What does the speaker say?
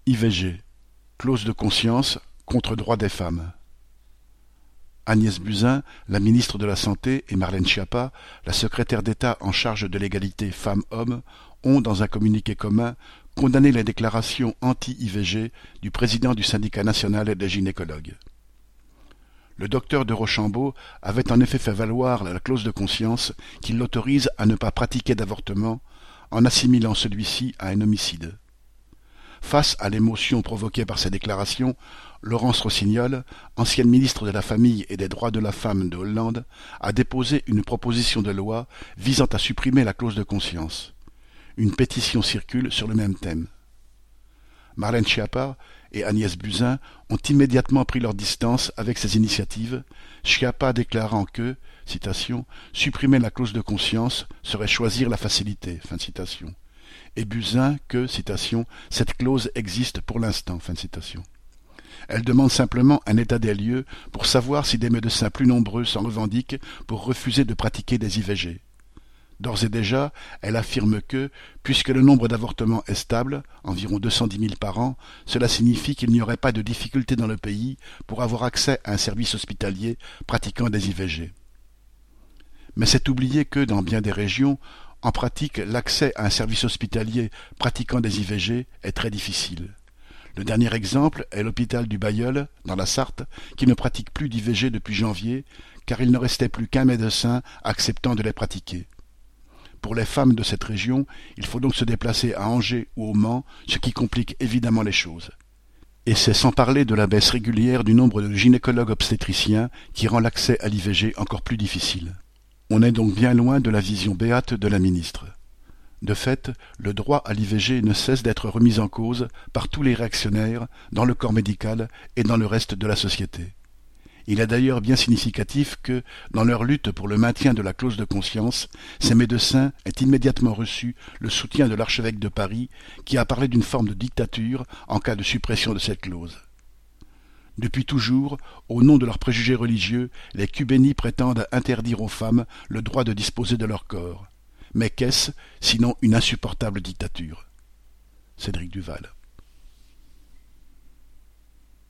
IVG, clause de conscience contre droits des femmes. Agnès Buzyn, la ministre de la Santé, et Marlène Schiappa, la secrétaire d'État en charge de l'égalité femmes-hommes, ont, dans un communiqué commun, condamné les déclarations anti-IVG du président du syndicat national des gynécologues. Le docteur de Rochambeau avait en effet fait valoir la clause de conscience qui l'autorise à ne pas pratiquer d'avortement en assimilant celui-ci à un homicide. Face à l'émotion provoquée par ces déclarations, Laurence Rossignol, ancienne ministre de la Famille et des Droits de la Femme de Hollande, a déposé une proposition de loi visant à supprimer la clause de conscience. Une pétition circule sur le même thème. Marlène Schiappa et Agnès Buzyn ont immédiatement pris leur distance avec ces initiatives, Schiappa déclarant que, citation, « supprimer la clause de conscience serait choisir la facilité », fin de citation, et Buzyn que, citation, « cette clause existe pour l'instant », fin de citation. Elle demande simplement un état des lieux pour savoir si des médecins plus nombreux s'en revendiquent pour refuser de pratiquer des IVG. D'ores et déjà, elle affirme que, puisque le nombre d'avortements est stable, environ 210 000 par an, cela signifie qu'il n'y aurait pas de difficulté dans le pays pour avoir accès à un service hospitalier pratiquant des IVG. Mais c'est oublier que, dans bien des régions, en pratique, l'accès à un service hospitalier pratiquant des IVG est très difficile. Le dernier exemple est l'hôpital du Bailleul, dans la Sarthe, qui ne pratique plus d'IVG depuis janvier, car il ne restait plus qu'un médecin acceptant de les pratiquer. Pour les femmes de cette région, il faut donc se déplacer à Angers ou au Mans, ce qui complique évidemment les choses. Et c'est sans parler de la baisse régulière du nombre de gynécologues obstétriciens qui rend l'accès à l'IVG encore plus difficile. On est donc bien loin de la vision béate de la ministre. De fait, le droit à l'IVG ne cesse d'être remis en cause par tous les réactionnaires dans le corps médical et dans le reste de la société. Il est d'ailleurs bien significatif que, dans leur lutte pour le maintien de la clause de conscience, ces médecins aient immédiatement reçu le soutien de l'archevêque de Paris, qui a parlé d'une forme de dictature en cas de suppression de cette clause. Depuis toujours, au nom de leurs préjugés religieux, les Cubénis prétendent interdire aux femmes le droit de disposer de leur corps. Mais qu'est-ce, sinon une insupportable dictature ? Cédric Duval.